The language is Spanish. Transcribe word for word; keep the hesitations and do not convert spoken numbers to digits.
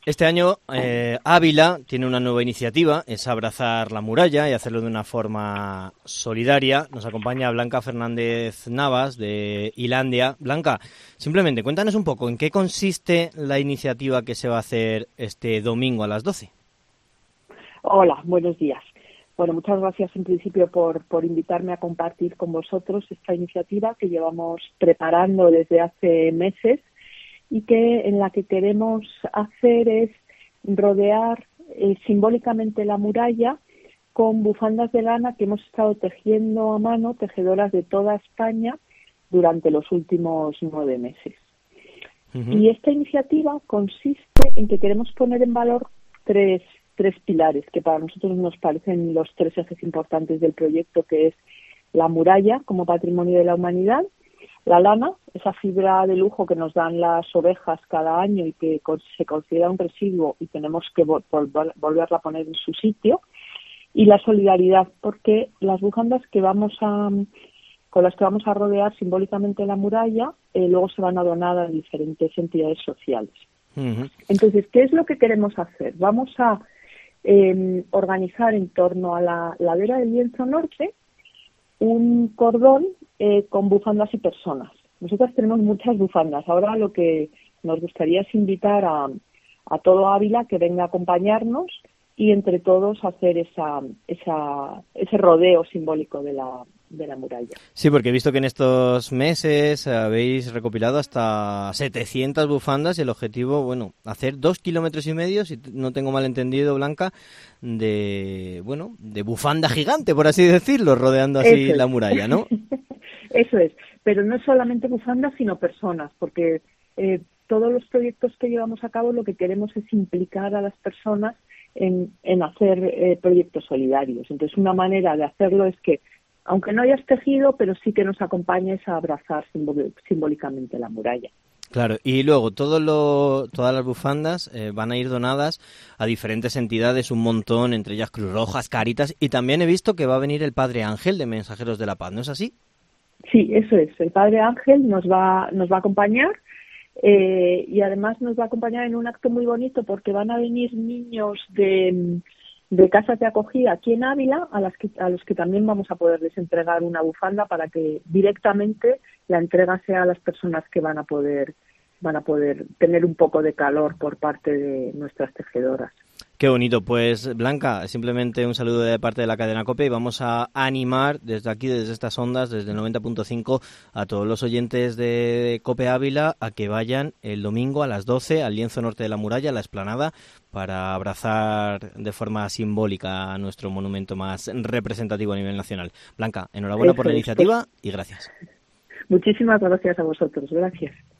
Este año eh, Ávila tiene una nueva iniciativa, es abrazar la muralla y hacerlo de una forma solidaria. Nos acompaña Blanca Fernández Navas de Ilandia. Blanca, simplemente cuéntanos un poco en qué consiste la iniciativa que se va a hacer este domingo a las doce. Hola, buenos días. Bueno, muchas gracias en principio por, por invitarme a compartir con vosotros esta iniciativa que llevamos preparando desde hace meses y que en la que queremos hacer es rodear eh, simbólicamente la muralla con bufandas de lana que hemos estado tejiendo a mano, tejedoras de toda España, durante los últimos nueve meses. Uh-huh. Y esta iniciativa consiste en que queremos poner en valor tres, tres pilares que para nosotros nos parecen los tres ejes importantes del proyecto, que es la muralla como patrimonio de la humanidad, la lana, esa fibra de lujo que nos dan las ovejas cada año y que se considera un residuo y tenemos que vol- vol- volverla a poner en su sitio, y la solidaridad, porque las bufandas que vamos a, con las que vamos a rodear simbólicamente la muralla, eh, luego se van a donar a diferentes entidades sociales. Uh-huh. Entonces, ¿qué es lo que queremos hacer? Vamos a eh, organizar en torno a la ladera del Lienzo Norte un cordón eh, con bufandas y personas. Nosotros tenemos muchas bufandas. Ahora lo que nos gustaría es invitar a, a todo Ávila que venga a acompañarnos y entre todos hacer esa, esa, ese rodeo simbólico de la, de la muralla. Sí, porque he visto que en estos meses habéis recopilado hasta setecientas bufandas y el objetivo, bueno, hacer dos kilómetros y medio, si no tengo mal entendido, Blanca, de, bueno, de bufanda gigante, por así decirlo, rodeando así Eso la es. muralla, ¿no? Eso es, pero no solamente bufandas, sino personas, porque eh, todos los proyectos que llevamos a cabo lo que queremos es implicar a las personas en, en hacer eh, proyectos solidarios. Entonces, una manera de hacerlo es que, aunque no hayas tejido, pero sí que nos acompañes a abrazar simbol- simbólicamente la muralla. Claro, y luego todo lo, todas las bufandas eh, van a ir donadas a diferentes entidades, un montón, entre ellas Cruz Rojas, Cáritas, y también he visto que va a venir el Padre Ángel de Mensajeros de la Paz, ¿no es así? Sí, eso es. El Padre Ángel nos va, nos va a acompañar eh, y además nos va a acompañar en un acto muy bonito porque van a venir niños de, de casas de acogida aquí en Ávila a, las que, a los que también vamos a poderles entregar una bufanda para que directamente la entrega sea a las personas que van a poder van a poder tener un poco de calor por parte de nuestras tejedoras. Qué bonito. Pues, Blanca, simplemente un saludo de parte de la cadena COPE y vamos a animar desde aquí, desde estas ondas, desde el noventa punto cinco, a todos los oyentes de COPE Ávila a que vayan el domingo a las doce al lienzo norte de la muralla, a la explanada, para abrazar de forma simbólica a nuestro monumento más representativo a nivel nacional. Blanca, enhorabuena Eso por la es, iniciativa pues, y gracias. Muchísimas gracias a vosotros. Gracias.